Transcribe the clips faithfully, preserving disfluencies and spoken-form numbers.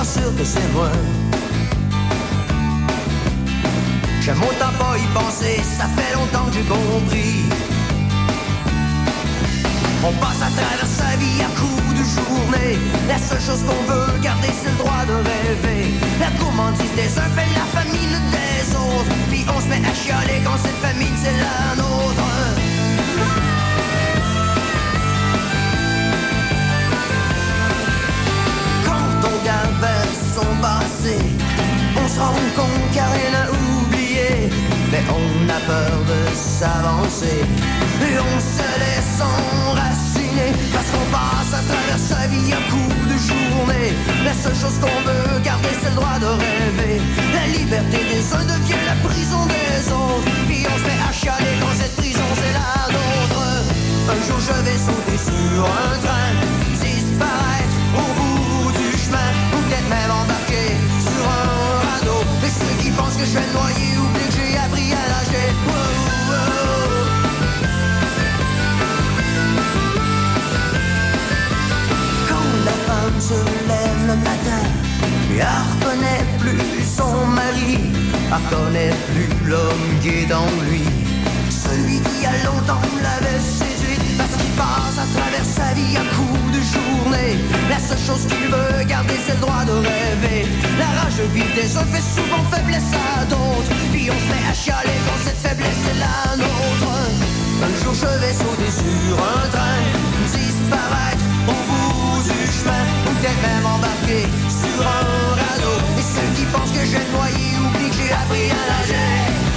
sûr que c'est moi. J'aime autant pas y penser, ça fait longtemps que j'ai compris. On passe à travers sa vie à coups de journée. La seule chose qu'on veut garder, c'est le droit de rêver. La gourmandise des uns fait la famine des autres. Puis on se met à chialer quand cette famine c'est la nôtre. Quand on regarde vers son passé, on se rend compte qu'il n'y a rien à oublier. Mais on a peur de s'avancer et on se laisse enraciner. Parce qu'on passe à travers sa vie à coups de journée. La seule chose qu'on veut garder, c'est le droit de rêver. La liberté des uns devient la prison des autres. Puis on se met à chialer quand cette prison c'est la nôtre. Un jour je vais sauter sur un train, disparaître au bout du chemin, ou peut-être même embarquer sur un radeau. Et ceux qui pensent que je vais noyer oublient que j'ai appris à nager. Wow, wow. Quand la femme se lève le matin et elle reconnaît plus son mari, elle reconnaît plus l'homme qui est dans lui, celui qui a longtemps l'avait séduite. Parce qu'il passe à travers sa vie à coups de journée. La seule chose qu'il veut garder, c'est le droit de rêver. La rage vive des uns fait souvent faiblesse à d'autres. Puis on se met à chialer quand cette faiblesse est la nôtre. Un jour je vais sauter sur un train, disparaître au bout du chemin, ou peut-être même embarquer sur un radeau. Et ceux qui pensent que je vais noyer oublient que j'ai appris à nager.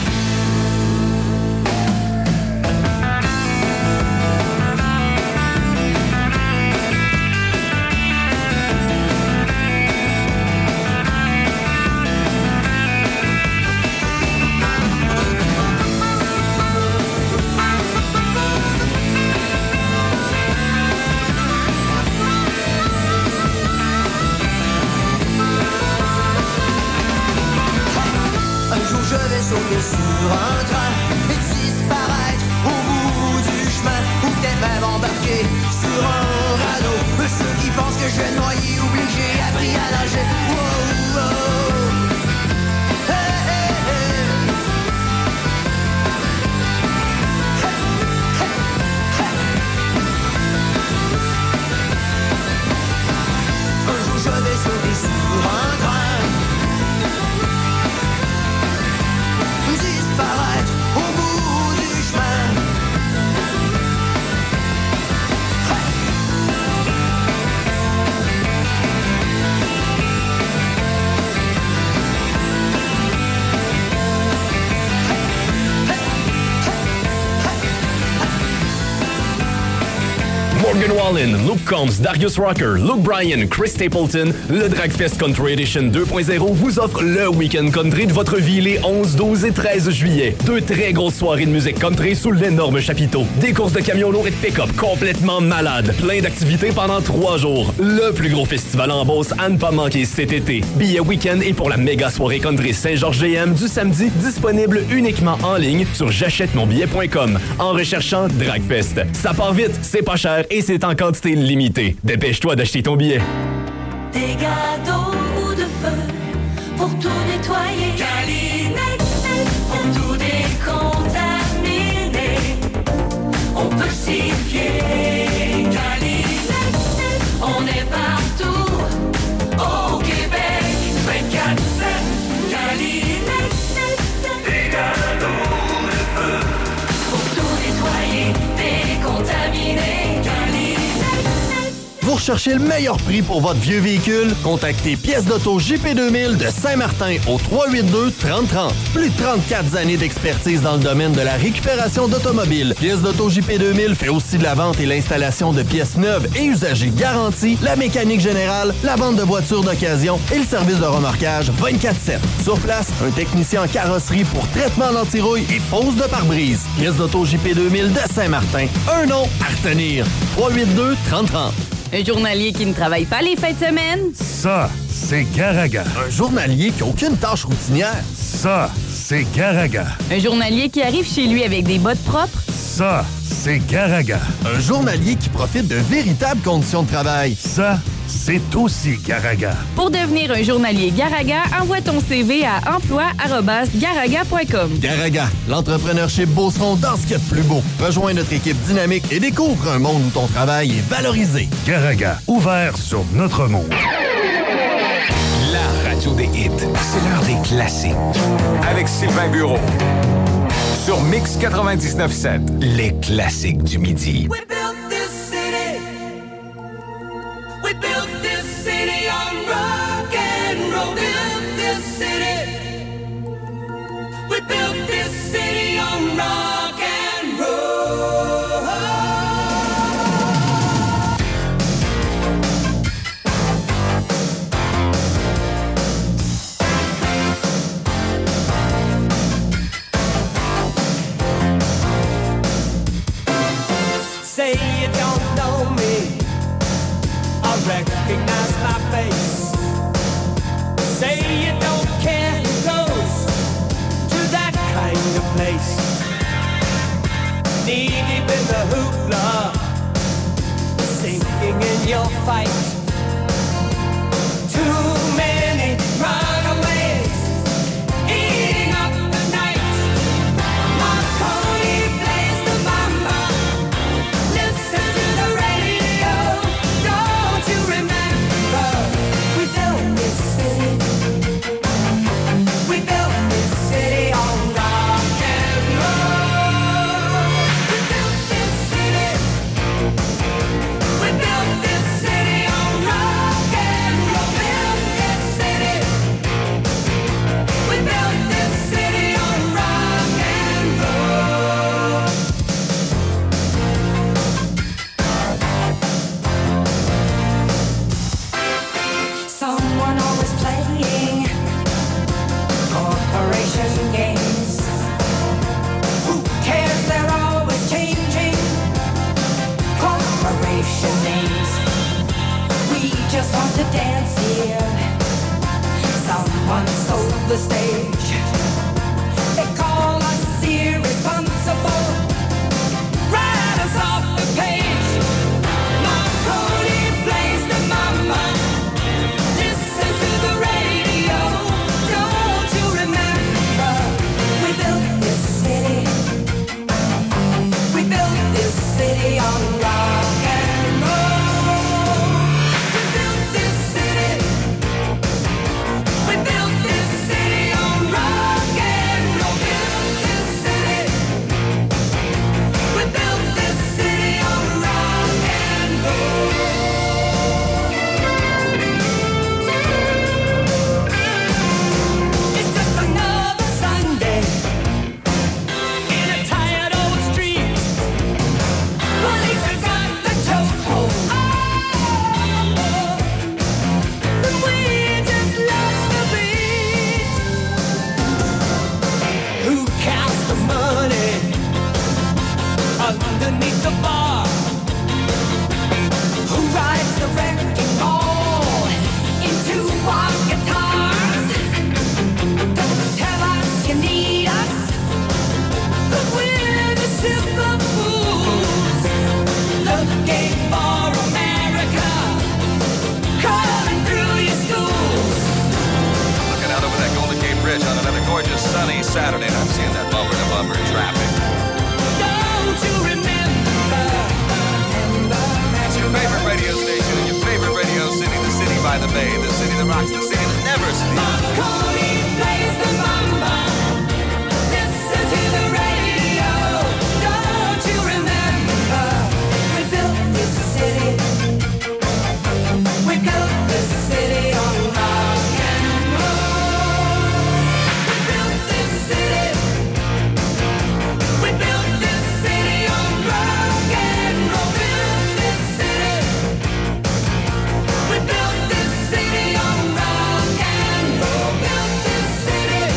Je vais sauter sur un train et disparaître au bout du chemin, ou peut-être même embarquer sur un radeau. Ceux qui pensent que je vais noyer oublient que j'ai appris à nager. Wow, wow. Hey, hey, hey. Hey, hey, hey. Un jour je vais sauter sur un train, disparaître au bout du chemin. Morgan Wallen, Luke Combs, Darius Rucker, Luke Bryan, Chris Stapleton, le Dragfest Country Edition deux point zéro vous offre le week-end country de votre vie les onze, douze et treize juillet. Deux très grosses soirées de musique country sous l'énorme chapiteau. Des courses de camions lourds et de pick-up complètement malades. Plein d'activités pendant trois jours. Le plus gros festival en Beauce à ne pas manquer cet été. Billets week-end et pour la méga soirée country Saint-Georges-G M du samedi, disponible uniquement en ligne sur j'achète mon billet point com en recherchant Dragfest. Ça part vite, c'est pas cher et c'est en quantité limitée. Dépêche-toi d'acheter ton billet. Des gâteaux ou de feu pour tout nettoyer. Calinette pour tout décontaminer. On peut s'y fier. Calinette, on est partout au Québec. vingt-quatre sept. Calinette, des gâteaux de feu pour tout nettoyer, décontaminer. Vous recherchez le meilleur prix pour votre vieux véhicule? Contactez Pièces d'auto J P deux mille de Saint-Martin au trois cent quatre-vingt-deux trente trente. Plus de trente-quatre années d'expertise dans le domaine de la récupération d'automobiles. Pièces d'auto J P deux mille fait aussi de la vente et l'installation de pièces neuves et usagées garanties, la mécanique générale, la vente de voitures d'occasion et le service de remorquage vingt-quatre sept. Sur place, un technicien en carrosserie pour traitement d'antirouille et pose de pare-brise. Pièces d'auto J P deux mille de Saint-Martin. Un nom à retenir. trois cent quatre-vingt-deux trente trente. Un journalier qui ne travaille pas les fins de semaine? Ça, c'est Garaga. Un journalier qui n'a aucune tâche routinière? Ça, c'est Garaga. Un journalier qui arrive chez lui avec des bottes propres? Ça, c'est Garaga. Un journalier qui profite de véritables conditions de travail. Ça, c'est aussi Garaga. Pour devenir un journalier Garaga, envoie ton C V à emploi arobase garaga point com. Garaga, l'entrepreneurship Beauceron dans ce qu'il y a de plus beau. Rejoins notre équipe dynamique et découvre un monde où ton travail est valorisé. Garaga, ouvert sur notre monde. La radio des hits, c'est l'heure des classiques. Avec Sylvain Bureau. Sur Mix quatre-vingt-dix-neuf sept, les classiques du midi. We built this city. We built this city on rock and roll. Built this city. We built this city on rock and roll. Say you don't know me, I recognize my face. Say you don't care who goes to that kind of place. Knee deep in the hoopla, sinking in your fight. Too many runaways eating up the night. Marconi plays the mama. Listen to the radio. Don't you remember? We built this city. We built this city on rock and roll. We built this city. We built this city on rock and roll. Built this city. We built this city on rock and roll. Someone always playing corporation games. Who cares? They're always changing corporation names. We just want to dance here. Someone sold the stage. They call us irresponsible. Write us off the page. Marconi plays the mama. Listen to the radio. Don't you remember? We built this city. We built this city on rock and roll. We built this city. We built this city on rock and roll. Built this city. We built this city on rock and roll. It's just another Sunday in a tired old street. Police have got the chokehold. Oh, but we just lost the beat. Who counts the money underneath the bar? Who rides the wrecking ball into our guitars? Don't tell us you need us, 'cause we're the simple fools looking for America, calling through your schools. Looking out over that Golden Gate Bridge on another gorgeous sunny Saturday, and I'm seeing that bumper to bumper traffic. Don't you remember? It's your favorite radio station in your favorite radio city, the city by the bay, the city that rocks, the city that never sleeps. Marconi plays the mama. Listen to the radio. Don't you remember? We built this city. We built this city on rock and roll. We built this city. We built this city on rock and roll. Built this city. We built this city on rock and roll. Built this city.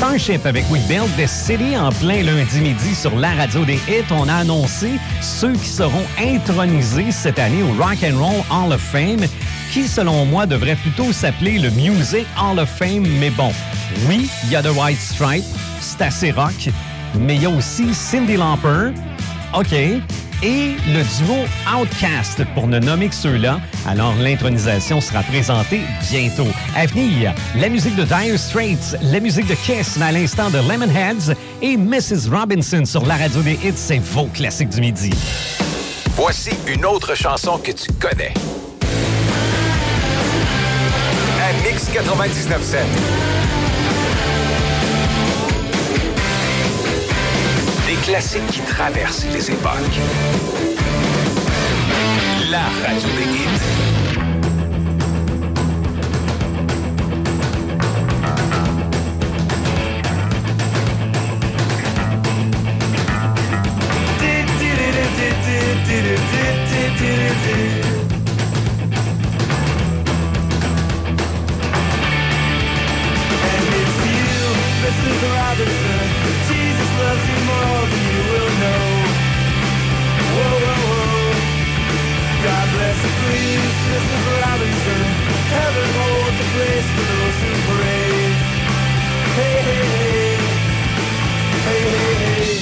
Starship avec We Build This City en plein lundi midi sur la radio des hits. On a annoncé ceux qui seront intronisés cette année au Rock and Roll Hall of Fame, qui, selon moi, devrait plutôt s'appeler le Music Hall of Fame. Mais bon, oui, il y a The White Stripes, c'est assez rock, mais il y a aussi Cyndi Lauper, OK, et le duo Outkast, pour ne nommer que ceux-là. Alors, l'intronisation sera présentée bientôt. À venir, la musique de Dire Straits, la musique de Kiss, mais à l'instant de Lemonheads et missus Robinson sur la radio des hits, c'est vos classiques du midi. Voici une autre chanson que tu connais. À Mix quatre-vingt-dix-neuf sept. Des classiques qui traversent les époques. La radio des hits. Missus Robinson, Jesus loves you more than you will know. Whoa, whoa, whoa. God bless you, please, Missus Robinson. Heaven holds a place for those who pray. Hey, hey, hey. Hey, hey, hey.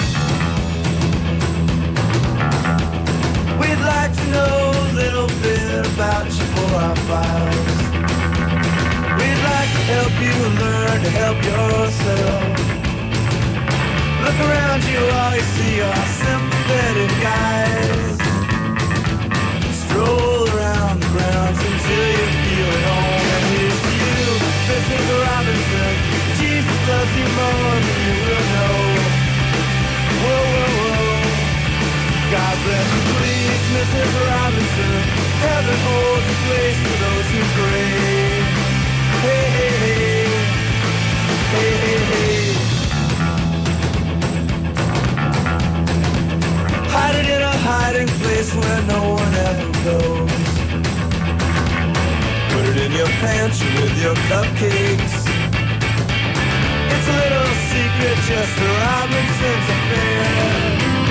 We'd like to know a little bit about you for our files. We'd like to help you learn to help yourself. Look around you, all you see are sympathetic guys. Stroll around the grounds until you feel at home. And here's to you, Missus Robinson. Jesus loves you more than you will know. Whoa, whoa, whoa. God bless you, please, Missus Robinson. Heaven holds a place for those who pray. Hey, hey, hey, hey, hey, hey. Hide it in a hiding place where no one ever goes. Put it in your pantry with your cupcakes. It's a little secret, just a Robinson's affair.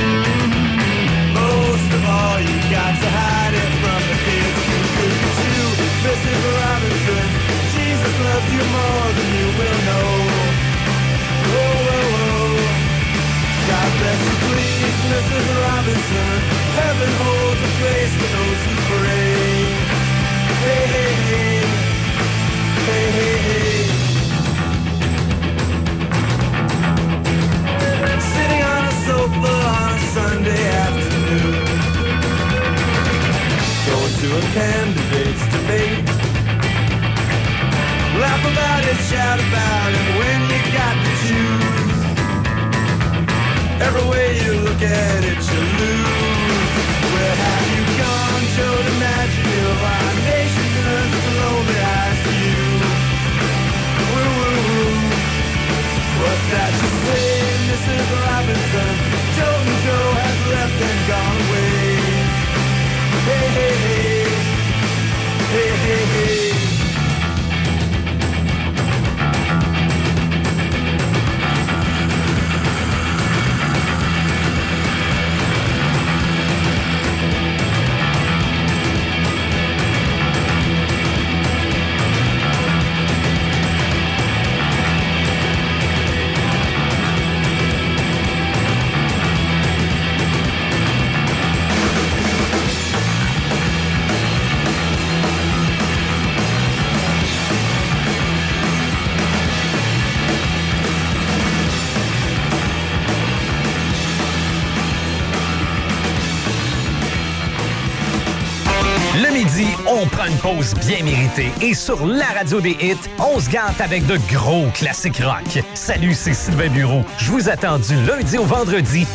Most of all, you got to hide it from the kids. Look at you, Missus Robinson. Jesus loves you more than you will know. Whoa, whoa, whoa. God bless you, please, Missus Robinson. Heaven holds a place for those who pray. Hey, hey, hey. Hey, hey, hey. Sitting on a sofa on a Sunday afternoon, going to a candidate's debate. Laugh about it, shout about it when you got to choose. Every way you look at it, you lose. Where have you gone, Joe DiMaggio? Our nation turns its lonely eyes to you. Woo, woo, woo. What's that you say, Missus Robinson? Joe and Joe has left and gone away. Hey, hey, hey. Hey, hey, hey. Le midi, on prend une pause bien méritée. Et sur la radio des hits, on se gâte avec de gros classiques rock. Salut, c'est Sylvain Bureau. Je vous attends du lundi au vendredi